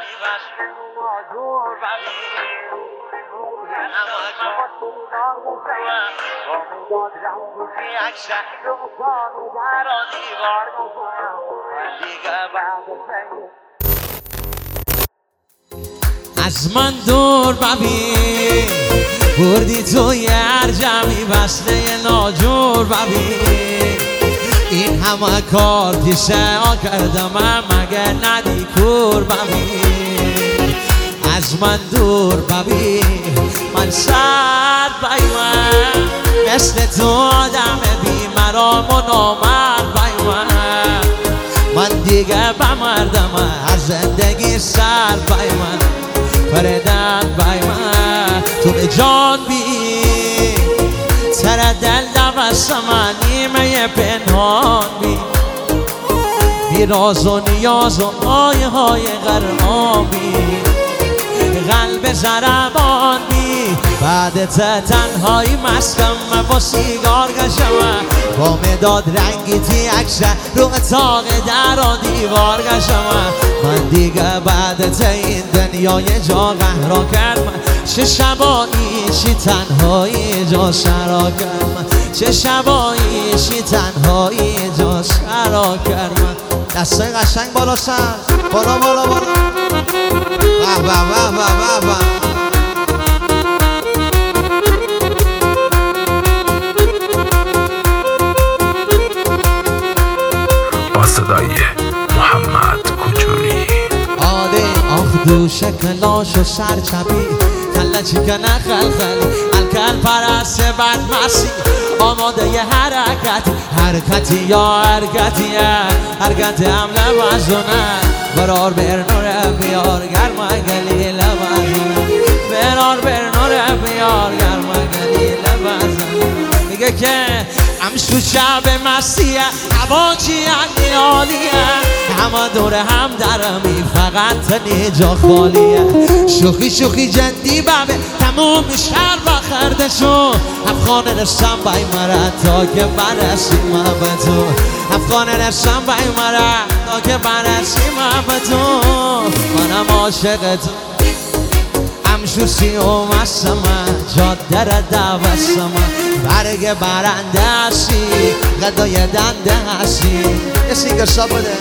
جمعی بس ماجور ببین همه داد رنگی اکشن رو کانو در دیوار نکنم من دیگه بعد از من دور ببین بردی توی هر جمعی وصله ناجور ببین این همه کار دیشه ها کردم مگه ندی کور ببین از من دور ببین من سر بیمن مثل تو آدم بی مرام و نامرد بیمن من دیگه بمردم از زندگی سر بیمن فردن بیمن تو به جان بی سر دل دوست من نیمه پنهان بی راز و نیاز و آیه های غرامي قلب زربان بی بعد تنهایی مسکم با سیگار گشم با مداد رنگی تی اکشن رو اتاق در و دیوار گشم من دیگه بعد این دنیای جا قهرا کردم چه شبایی چی تنهایی جا شرا کردم چه شبایی چی تنهایی جا شرا کردم دستای قشنگ بالا سر بالا بالا بالا به به به به به با صدای محمد کوچولی آخ دوش کلاش و سرچپی کلا چکنه خلخلی الکل پرست بد مسی آماده ی حرکتی یا حرکتی حمله وزونه برار برنور بیار گرم گلیل وزونه برار برنور بیار گرم گلیل وزونه میگه که همشو شب مسیه هوا چیه عالیه همه دور هم درمی فقط نیجا خالیه شوخی جندی ببه تموم شهر بخرده شو افغان رسم بای مرد تا که برسیم به تو افغان رسم بای مرد تا که برسیم به تو منم عاشق تو همشو سیوم هستم جاده را دوستم برگ برنده هستی غدای دنده هستی یه سینگر سا بده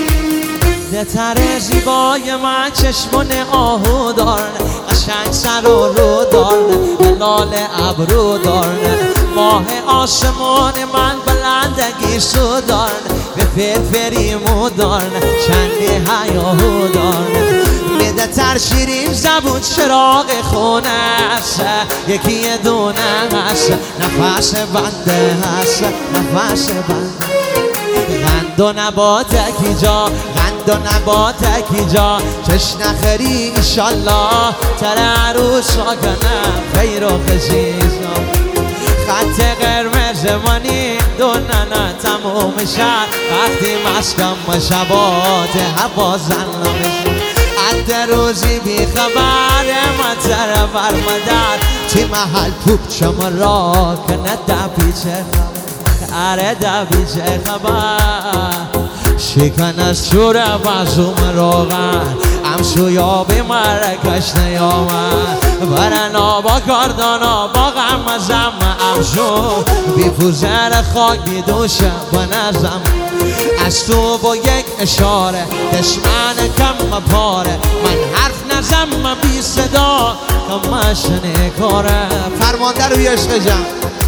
دتر زیبای من چشمون آهو دارن قشنگ سر و رو دارن هلال ابرو دارن ماه آسمان من بلندگی سو دارن به فرفری مو دارن چندی حیاهو دارن میده تر شیرین زبون چراغ خونه هست یکی دونه هست نفس بنده هست نفس بنده غند و نباتکی جا غند و نباتکی جا چش نخری ایشالله تر عروس کنم خیر و خزیزا خط قرمز منی دوننا تموم شد وقتی مسکم شبات هوا زنم حد روزی بی خبر من تر برمدن تی محل توب چم را کنه دبی چه اره دبی چه خبر شکن از شور بازوم روغن همسو یابی مرکش نیامد برن آبا کردانا با غم زم همسو بی پوزر خاک بی دوشم بنزم از تو با یک اشاره دشمن کم پاره من حرف نزم بی صدا کمشنه کاره فرمانده روی عشق جم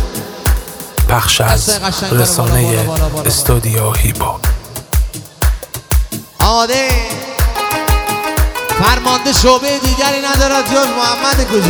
پخش از رسانه استودیو هیپا آده فرمانده شعبه دیگری ندارد جز محمد کوچولی